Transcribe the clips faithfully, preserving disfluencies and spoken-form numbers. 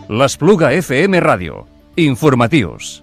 L'Espluga F M Ràdio. Informatius.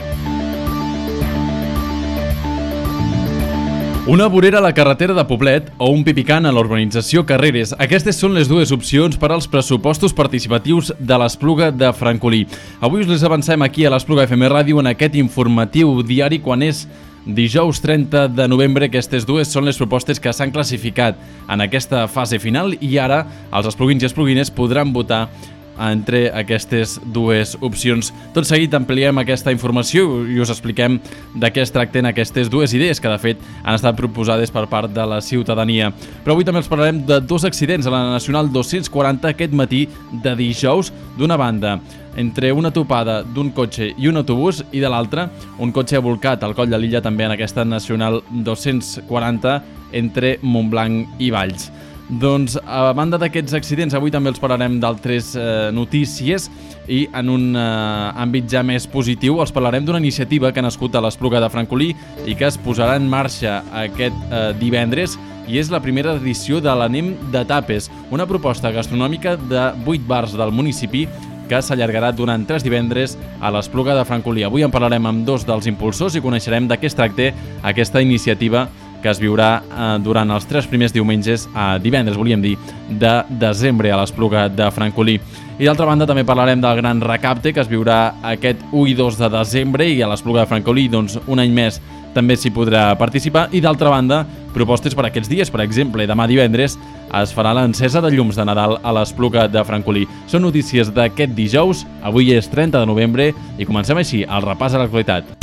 Una vorera a la carretera de Poblet o un pipicant a la urbanització Carreres. Aquestes són les dues opcions per als pressupostos participatius de l'Espluga de Francolí. Avui us les avancem aquí a l'Espluga F M Ràdio en aquest informatiu diari quan és dijous trenta de novembre. Aquestes dues són les propostes que s'han classificat en aquesta fase final i ara els espluguins i espluguines podran votar entre aquestes dues opcions. Tot seguit ampliem aquesta informació i us expliquem de què es tracten aquestes dues idees que de fet han estat proposades per part de la ciutadania. Però avui també els parlarem de dos accidents a la Nacional dos-cents quaranta aquest matí de dijous. D'una banda, entre una topada d'un cotxe i un autobús i de l'altra, un cotxe volcat al Coll de Lilla també en aquesta Nacional dos-cents quaranta entre Montblanc i Valls. Doncs a banda d'aquests accidents, avui també els parlarem d'altres eh, notícies i en un eh, àmbit ja més positiu els parlarem d'una iniciativa que ha nascut a l'Espluga de Francolí i que es posarà en marxa aquest eh, divendres i és la primera edició de l'Anem de Tapes, una proposta gastronòmica de vuit bars del municipi que s'allargarà durant tres divendres a l'Espluga de Francolí. Avui en parlarem amb dos dels impulsors i coneixerem de què es tracta aquesta iniciativa que es viurà eh, durant els tres primers diumenges, a divendres, volíem dir, de desembre a l'Espluga de Francolí. I d'altra banda també parlarem del gran recapte que es viurà aquest u i dos de desembre i a l'Espluga de Francolí, doncs un any més també s'hi podrà participar. I d'altra banda, propostes per aquests dies, per exemple, demà divendres es farà l'encesa de llums de Nadal a l'Espluga de Francolí. Són notícies d'aquest dijous, avui és trenta de novembre i comencem així el repàs a l'actualitat.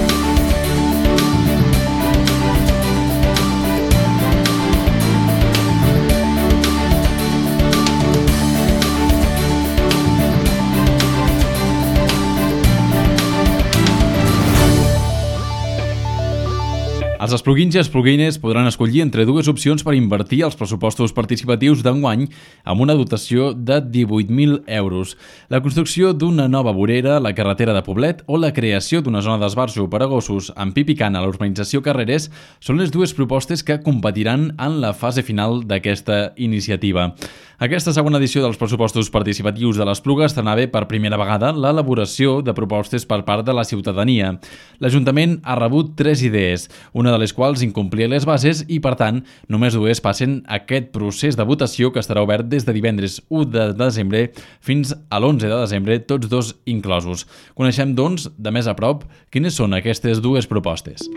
Els espluguins i espluguines podran escollir entre dues opcions per invertir els pressupostos participatius d'enguany amb una dotació de divuit mil euros. La construcció d'una nova vorera a la carretera de Poblet o la creació d'una zona d'esbarjo per a gossos amb pipicant a la urbanització Carreres són les dues propostes que competiran en la fase final d'aquesta iniciativa. Aquesta segona edició dels pressupostos participatius de l'Espluga estrenava per primera vegada l'elaboració de propostes per part de la ciutadania. L'Ajuntament ha rebut tres idees, una de les quals incomplia les bases i, per tant, només dues passen aquest procés de votació que estarà obert des de divendres u de desembre fins a l'onze de desembre, tots dos inclosos. Coneixem, doncs, de més a prop quines són aquestes dues propostes.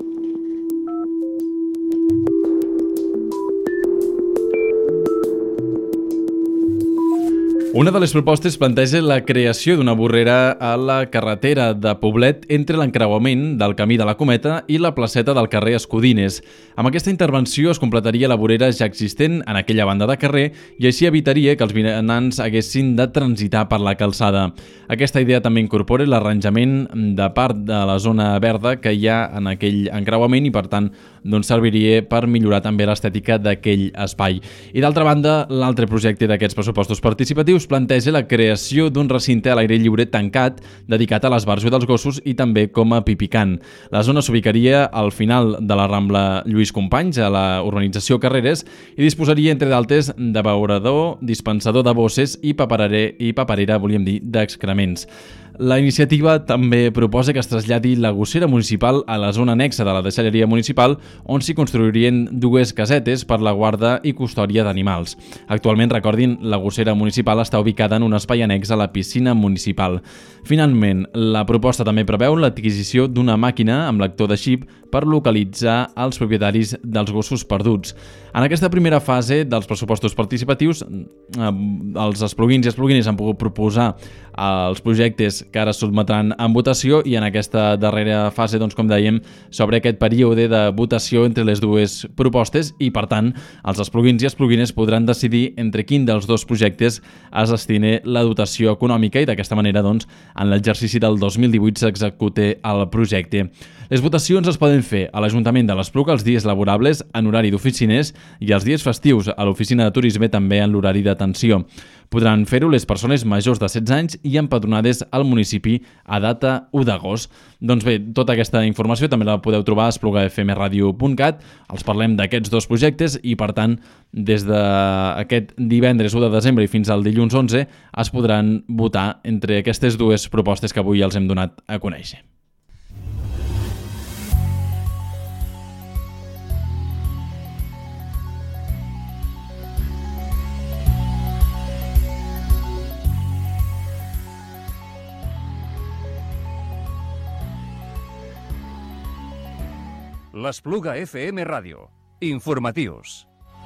Una de les propostes planteja la creació d'una vorrera a la carretera de Poblet entre l'encreuament del Camí de la Cometa i la placeta del carrer Escudines. Amb aquesta intervenció es completaria la vorera ja existent en aquella banda de carrer i així evitaria que els vianants haguessin de transitar per la calçada. Aquesta idea també incorpora l'arranjament de part de la zona verda que hi ha en aquell encreuament i, per tant, doncs serviria per millorar també l'estètica d'aquell espai. I d'altra banda, l'altre projecte d'aquests pressupostos participatius planteja la creació d'un recinte a l'aire lliure tancat dedicat a l'esbarjo dels gossos i també com a pipicant. La zona s'ubicaria al final de la Rambla Lluís Companys, a la urbanització Carreres, i disposaria, entre d'altres, de beurador, dispensador de bosses i paperer i paperera, volíem dir, d'excrements. La iniciativa també proposa que es traslladi la gossera municipal a la zona anexa de la deixalleria municipal on s'hi construirien dues casetes per la guarda i custòdia d'animals. Actualment, recordin, la gossera municipal està ubicada en un espai annex a la piscina municipal. Finalment, la proposta també preveu l'adquisició d'una màquina amb lector de xip per localitzar els propietaris dels gossos perduts. En aquesta primera fase dels pressupostos participatius, els espluguins i espluguines han pogut proposar els projectes que ara es sotmetran en votació i en aquesta darrera fase, doncs, com dèiem, sobre aquest període de votació entre les dues propostes i, per tant, els espluguins i espluguines podran decidir entre quin dels dos projectes es destini la dotació econòmica i d'aquesta manera, doncs, en l'exercici del dos mil divuit s'execute el projecte. Les votacions es poden fer a l'Ajuntament de l'Espluga els dies laborables en horari d'oficines i els dies festius a l'oficina de turisme també en l'horari d'atenció. Podran fer-ho les persones majors de setze anys i empadronades al municipi municipi a data u d'agost. Doncs bé, tota aquesta informació també la podeu trobar a espluga f m radio punt cat. Els parlem d'aquests dos projectes i, per tant, des d'aquest divendres u de desembre i fins al dilluns onze es podran votar entre aquestes dues propostes que avui els hem donat a conèixer. L'Espluga F M Ràdio. Informatius.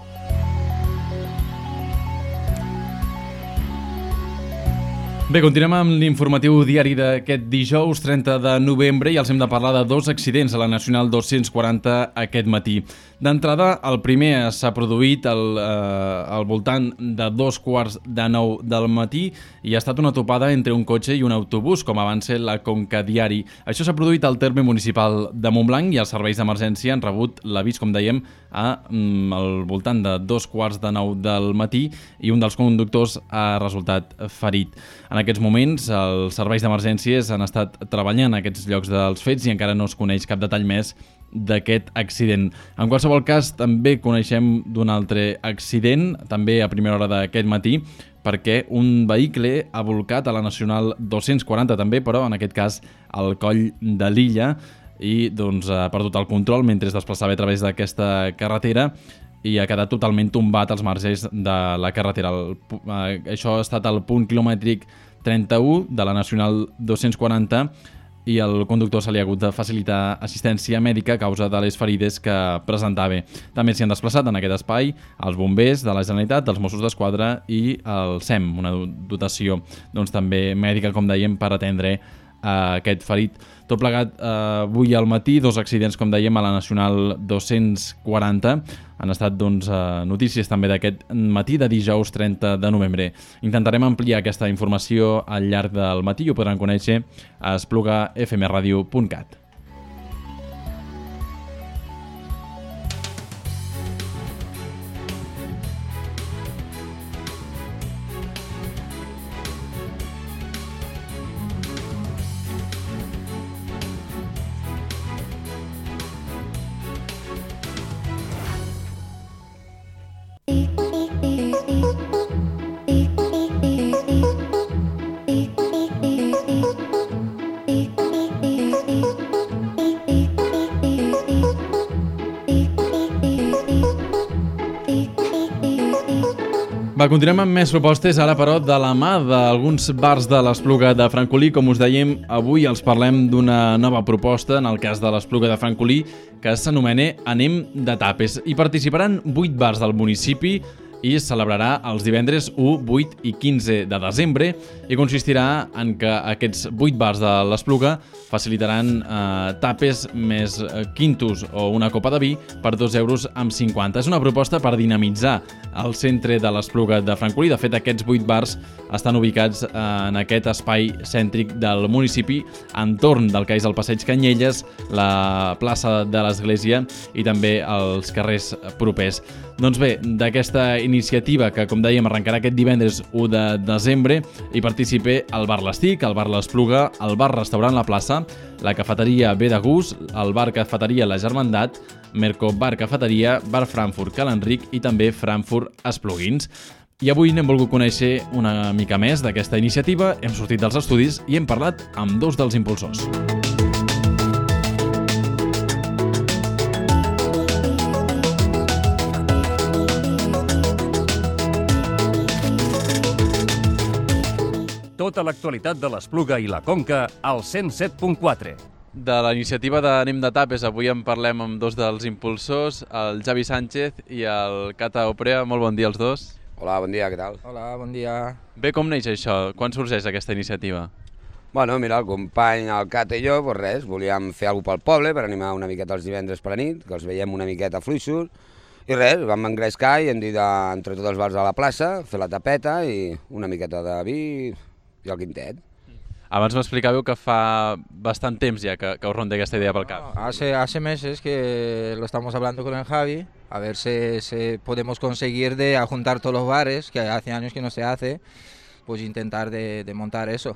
Bé, continuem amb l'informatiu diari d'aquest dijous trenta de novembre i els hem de parlar de dos accidents a la Nacional dos-cents quaranta aquest matí. D'entrada, el primer s'ha produït al, eh, al voltant de dos quarts de nou del matí i ha estat una topada entre un cotxe i un autobús, com avança la Conca Diari. Això s'ha produït al terme municipal de Montblanc i els serveis d'emergència han rebut l'avís, com dèiem, a, mm, al voltant de dos quarts de nou del matí i un dels conductors ha resultat ferit. En aquests moments, els serveis d'emergències han estat treballant a aquests llocs dels fets i encara no es coneix cap detall més d'aquest accident. En qualsevol cas, també coneixem d'un altre accident, també a primera hora d'aquest matí, perquè un vehicle ha volcat a la Nacional dos-cents quaranta també, però en aquest cas al Coll de Lilla, i doncs ha perdut el control mentre es desplaçava a través d'aquesta carretera i ha quedat totalment tombat als marges de la carretera. El, eh, això ha estat al punt quilomètric trenta-u de la Nacional dos-cents quaranta i al conductor se li ha hagut de facilitar assistència mèdica a causa de les ferides que presentava. També s'hi han desplaçat en aquest espai els bombers de la Generalitat, els Mossos d'Esquadra i el S E M, una dotació doncs, també mèdica, com dèiem, per atendre a aquest ferit. Tot plegat, eh, avui al matí, dos accidents, com dèiem, a la Nacional dos-cents quaranta. Han estat doncs, eh, notícies també d'aquest matí de dijous trenta de novembre. Intentarem ampliar aquesta informació al llarg del matí i ho podran conèixer a espluga f m radio punt cat. Va, continuem amb més propostes, ara però de la mà d'alguns bars de l'Espluga de Francolí. Com us dèiem, avui els parlem d'una nova proposta, en el cas de l'Espluga de Francolí, que s'anomena Anem de Tapes. Hi participaran vuit bars del municipi i es celebrarà els divendres u, vuit i quinze de desembre i consistirà en que aquests vuit bars de l'Espluga facilitaran eh, tapes més eh, quintos o una copa de vi per dos euros amb cinquanta. És una proposta per dinamitzar el centre de l'Espluga de Francolí. De fet, aquests vuit bars estan ubicats eh, en aquest espai cèntric del municipi, entorn del que és el Passeig Canyelles, la plaça de l'Església i també els carrers propers. Doncs bé, d'aquesta iniciativa que, com dèiem, arrencarà aquest divendres u de desembre, hi participa el Bar L'Estic, el Bar L'Espluga, el Bar Restaurant La Plaça, la Cafeteria Bé de Gust, el Bar Cafeteria La Germandat, Merco Bar Cafeteria, Bar Frankfurt Cal Enric i també Frankfurt Espluguins. I avui n'hem volgut conèixer una mica més d'aquesta iniciativa, hem sortit dels estudis i hem parlat amb dos dels impulsors. Tota l'actualitat de l'Espluga i la Conca al cent set punt quatre. De la iniciativa d'Anem de Tapes, avui en parlem amb dos dels impulsors, el Javi Sánchez i el Cata Oprea. Molt bon dia als dos. Hola, bon dia, què tal? Hola, bon dia. Bé, com neix això? Quan sorgeix aquesta iniciativa? Bueno, mira, el company, el Cata i jo, doncs res, volíem fer alguna pel poble per animar una miqueta els divendres per la nit, que els veiem una miqueta fluixos, i res, vam engrescar i hem dit entre tots els bars de la plaça, fer la tapeta i una miqueta de vi i el quintet. Abans m'explicàveu que fa bastant temps ja que, que us ronda aquesta idea pel cap. Hace, hace meses que lo estamos hablando con el Javi, a ver si, si podemos conseguir de juntar todos los bares, que hace años que no se hace, pues intentar de, de montar eso.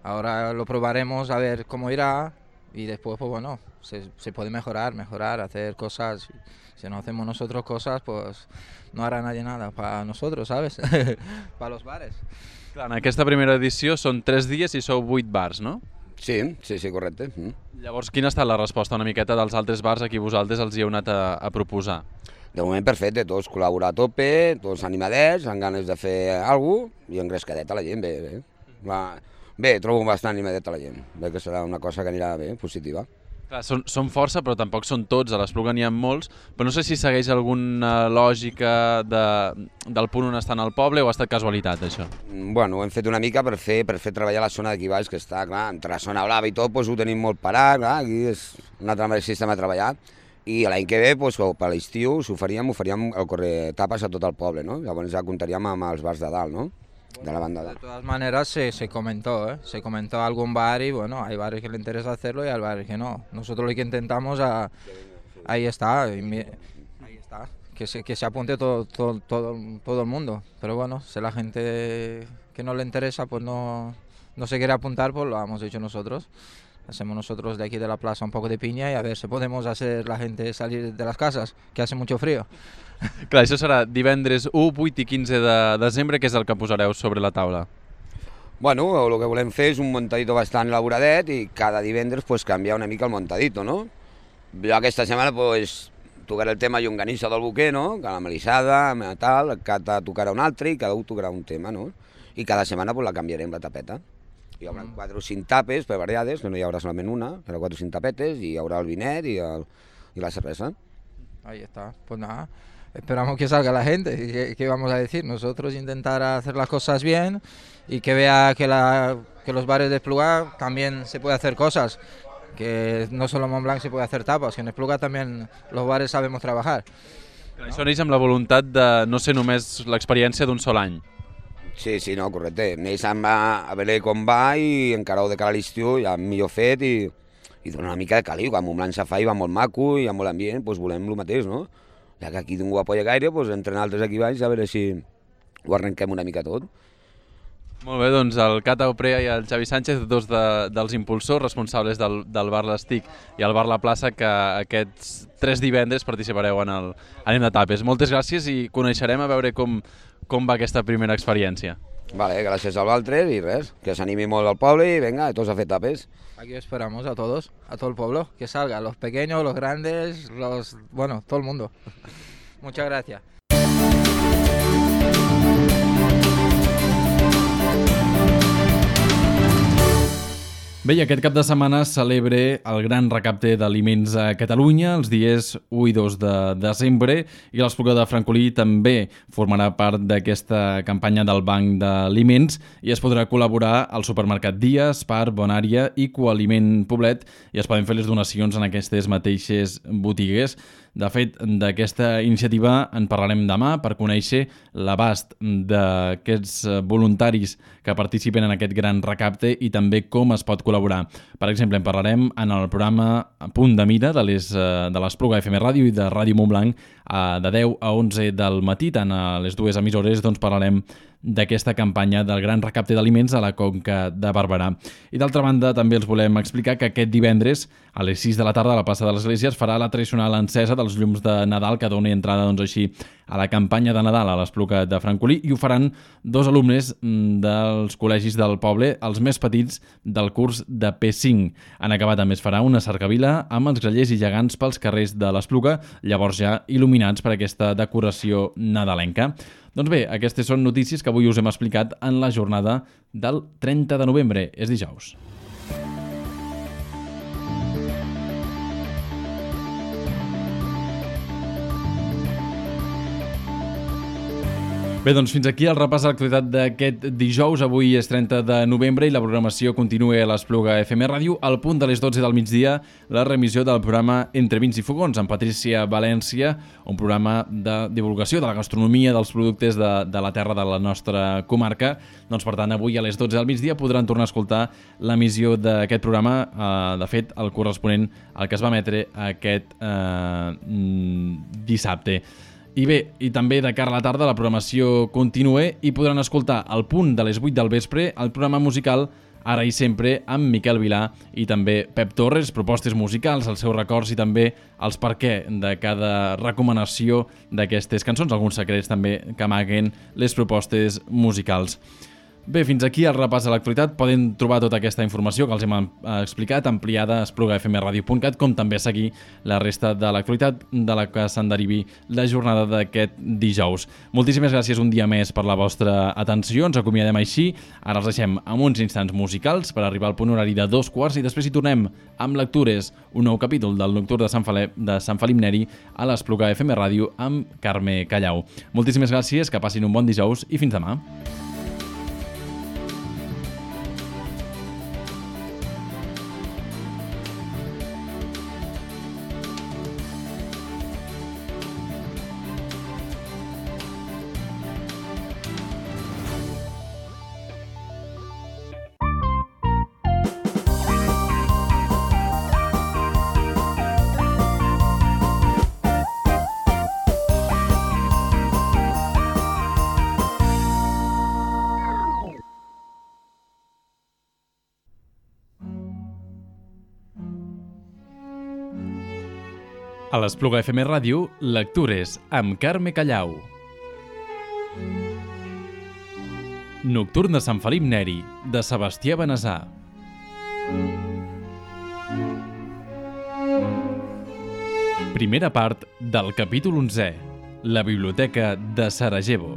Ahora lo probaremos a ver cómo irá y después, pues bueno, se, se puede mejorar, mejorar, hacer cosas. Si no hacemos nosotros cosas, pues no hará nadie nada para nosotros, ¿sabes? Para los bares. Clar, en aquesta primera edició són tres dies i sou vuit bars, no? Sí, sí, sí, correcte. Mm. Llavors, quina ha estat la resposta una miqueta dels altres bars a qui vosaltres els hi heu anat a, a proposar? De moment perfecte, tots col·laborar a tope, tots animadets, amb ganes de fer alguna cosa i engrescadet a la gent, bé, bé. Va, bé, trobo bastant animadet a la gent, bé que serà una cosa que anirà bé, positiva. Clar, són, són força, però tampoc són tots, a l'Espluga n'hi ha molts, però no sé si segueix alguna lògica de, del punt on estan al poble o ha estat casualitat, això? Bueno, ho hem fet una mica per fer, per fer treballar la zona d'aquí baix, que està, clar, entre la zona blava i tot, doncs ho tenim molt parat, clar, aquí és un altre sistema de treballar, i l'any que ve, doncs, per l'estiu, si ho faríem, ho faríem el correr tapes a tot el poble, no? Llavors ja comptaríem amb els bars de dalt, no? De la banda de De todas maneras se, se comentó, ¿eh? Se comentó a algún bar y bueno, hay bares que le interesa hacerlo y hay bares que no. Nosotros lo que intentamos, a, ahí está, y mi- ahí está, que se, que se apunte todo, todo, todo, todo el mundo. Pero bueno, si la gente que no le interesa pues no, no se quiere apuntar, pues lo hemos hecho nosotros. Hacemos nosotros de aquí de la plaza un poco de piña y a ver si podemos hacer la gente salir de las casas, que hace mucho frío. Clar, això serà divendres u, vuit i quinze de desembre, que és el que posareu sobre la taula. Bueno, el que volem fer és un montadito bastant elaboradet i cada divendres pues, canviar una mica el montadito, no? Jo aquesta setmana pues, tocaré el tema llonganissa del Boquer, no? Que la melissada, tal, el Cata tocarà un altre i cada un tocarà un tema, no? I cada setmana pues, la canviarem la tapeta. Hi haurà mm. quatre o cinc tapes per variades, que no hi haurà solament una, però quatre o cinc tapetes, i hi haurà el vinet i, el, i la cervesa. Ahí está, pues nada, esperamos que salga la gente. ¿Y ¿Qué, qué vamos a decir? Nosotros intentar hacer las cosas bien y que vea que, la, que los bares de Espluga también se puede hacer cosas, que no solo en Montblanc se puede hacer tapas, que en Espluga también los bares sabemos trabajar. Clar, això neix amb la voluntat de no ser només l'experiència d'un sol any. Sí, sí, no, correcte. Neix amb a, a veure com va i encara de cara a l'estiu ja millor fet i, i dona una mica de caliu. Quan Montblanc se fa i va molt maco i hi ha molt ambient, doncs volem el mateix, no? Ja que aquí ningú apoya gaire, doncs entre altres aquí baix a veure si ho arrenquem una mica tot. Molt bé, doncs el Cata Oprea i el Xavi Sánchez, dos de, dels impulsors responsables del, del bar L'Estic i el bar La Plaça, que aquests tres divendres participareu en el Anem de Tapes. Moltes gràcies i coneixerem a veure com, com va aquesta primera experiència. Vale, gràcies al Valtres i res, que s'animi molt al poble i vinga, tots a fer tapes. Aquí esperamos a todos, a todo el pueblo, que salga, los pequeños, los grandes, los, bueno, todo el mundo. Muchas gracias. Bé, i aquest cap de setmana celebre el gran recapte d'aliments a Catalunya els dies u i dos de desembre i l'Espluga de Francolí també formarà part d'aquesta campanya del Banc d'Aliments i es podrà col·laborar al supermercat Dia, Spar, Bonària i Coaliment Poblet i es poden fer les donacions en aquestes mateixes botigues. De fet, d'aquesta iniciativa en parlarem demà per conèixer l'abast d'aquests voluntaris que participen en aquest gran recapte i també com es pot col·laborar. Per exemple, en parlarem en el programa Punt de Mira de l'Espluga F M Ràdio i de Ràdio Montblanc de deu a onze del matí, tant a les dues emissores, doncs parlarem d'aquesta campanya del gran recapte d'aliments a la Conca de Barberà. I d'altra banda, també els volem explicar que aquest divendres, a les sis de la tarda, a la plaça de l'Església, es farà la tradicional encesa dels llums de Nadal que doni entrada, doncs, així a la campanya de Nadal a l'Espluga de Francolí i ho faran dos alumnes dels col·legis del poble, els més petits del curs de P cinc. En acabat també es farà una cercavila amb els grallers i gegants pels carrers de l'Espluga, llavors ja il·luminats per aquesta decoració nadalenca. Doncs bé, aquestes són notícies que avui us hem explicat en la jornada del trenta de novembre, és dijous. Bé, doncs fins aquí el repàs a l'actualitat d'aquest dijous. Avui és trenta de novembre i la programació continua a l'Espluga F M Ràdio. Al punt de les dotze del migdia, la remissió del programa Entre vins i fogons amb Patrícia València, un programa de divulgació de la gastronomia, dels productes de, de la terra de la nostra comarca. Doncs, per tant, avui a les dotze del migdia podran tornar a escoltar l'emissió d'aquest programa, eh, de fet, el corresponent al que es va emetre aquest eh, dissabte. I bé, i també de cara a la tarda la programació continua i podran escoltar al punt de les vuit del vespre el programa musical ara i sempre amb Miquel Vilà i també Pep Torres, propostes musicals, els seus records i també els per què de cada recomanació d'aquestes cançons, alguns secrets també que amaguen les propostes musicals. Bé, fins aquí el repàs de l'actualitat. Poden trobar tota aquesta informació que els hem explicat ampliada a espluga f m radio punt cat, com també seguir la resta de l'actualitat de la que se'n derivi la jornada d'aquest dijous. Moltíssimes gràcies un dia més per la vostra atenció. Ens acomiadem així. Ara els deixem amb uns instants musicals per arribar al punt horari de dos quarts i després hi tornem amb lectures, un nou capítol del Nocturn de Sant, Felip, de Sant Felip Neri a l'Espluga F M Ràdio amb Carme Callau. Moltíssimes gràcies, que passin un bon dijous i fins demà. A l'Espluga F M Ràdio, lectures amb Carme Callau. Nocturn de Sant Felip Neri, de Sebastià Benessà. Primera part del capítol onzè, la Biblioteca de Sarajevo.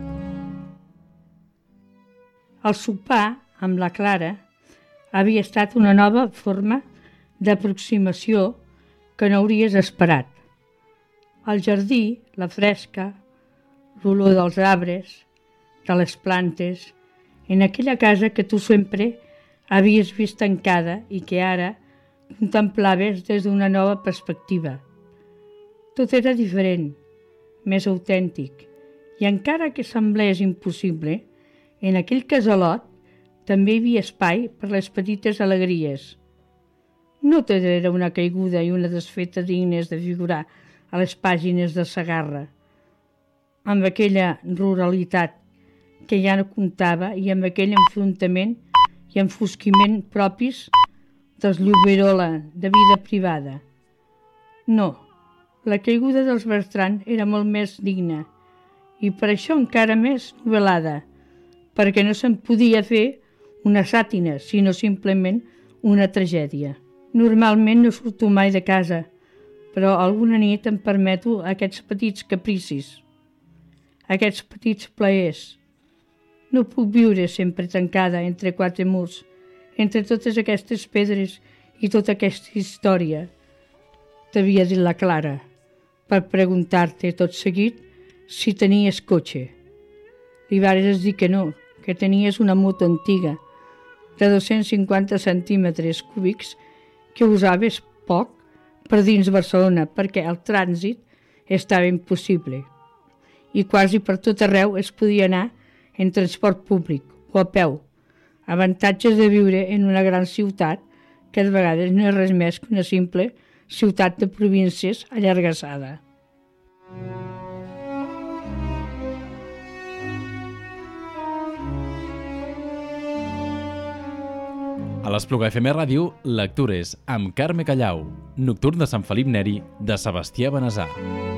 El sopar amb la Clara havia estat una nova forma d'aproximació que no hauries esperat. El jardí, la fresca, l'olor dels arbres, de les plantes, en aquella casa que tu sempre havies vist tancada i que ara contemplaves des d'una nova perspectiva. Tot era diferent, més autèntic, i encara que semblés impossible, en aquell casalot també hi havia espai per les petites alegries. No tot era una caiguda i una desfeta dignes de figurar a les pàgines de Segarra, amb aquella ruralitat que ja no comptava i amb aquell enfrontament i enfosquiment propis dels Lloberola de vida privada. No, la caiguda dels Bertran era molt més digna i per això encara més novel·lada, perquè no se'n podia fer una sàtira, sinó simplement una tragèdia. Normalment no surto mai de casa, però alguna nit em permeto aquests petits capricis, aquests petits plaers. No puc viure sempre tancada entre quatre murs, entre totes aquestes pedres i tota aquesta història. T'havia dit la Clara, per preguntar-te tot seguit si tenies cotxe. Li vares dir que no, que tenies una moto antiga de dos-cents cinquanta centímetres cúbics que usaves poc per dins Barcelona perquè el trànsit estava impossible i quasi per tot arreu es podia anar en transport públic o a peu. Avantatges de viure en una gran ciutat que de vegades no és res més que una simple ciutat de províncies allargassada. A l'Espluga F M Ràdio, lectures amb Carme Callau, Nocturn de Sant Felip Neri, de Sebastià Benessà.